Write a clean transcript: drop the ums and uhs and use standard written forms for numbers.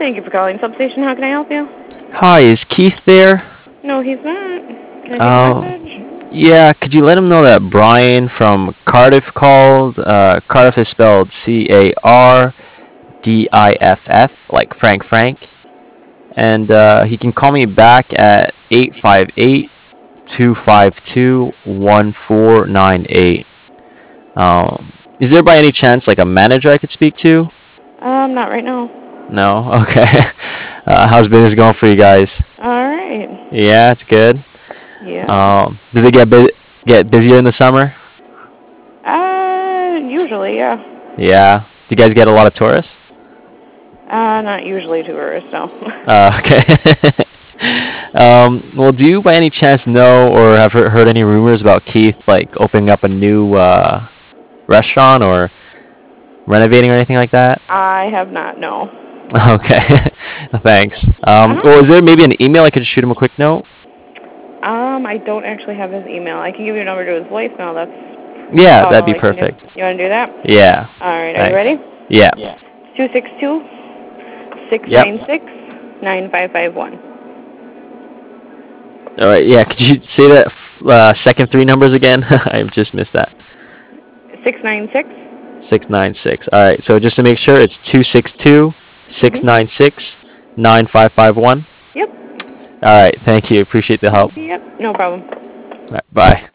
Thank you for calling Substation. How can I help you? Hi, is Keith there? No, he's not. Can I take a Oh, message? yeah, could you let him know that Brian from Cardiff called? Cardiff is spelled Cardiff, like Frank. And he can call me back at 858-252-1498. Is there by any chance like a manager I could speak to? Not right now. No? Okay. How's business going for you guys? All right. Yeah, it's good. Yeah. Does it get busier in the summer? Usually, yeah. Yeah. Do you guys get a lot of tourists? Not usually tourists, no. Okay. Well, do you by any chance know or have heard any rumors about Keith like opening up a new restaurant or renovating or anything like that? I have not, no. Okay. Thanks. Uh-huh. Or is there maybe an email I could shoot him a quick note? I don't actually have his email. I can give you a number to his voicemail. That's Yeah, about that'd all be I can do. perfect. You want to do that? Yeah. All right. Are you Thanks. ready? Yeah. 262 Yep. 696 9551. All right. Yeah. Could you say that second three numbers again? I just missed that. 696? 696. All right. So just to make sure, it's 262 six Mm-hmm. nine six 9551. Yep. All right. Thank you. Appreciate the help. Yep. No problem. All right, bye.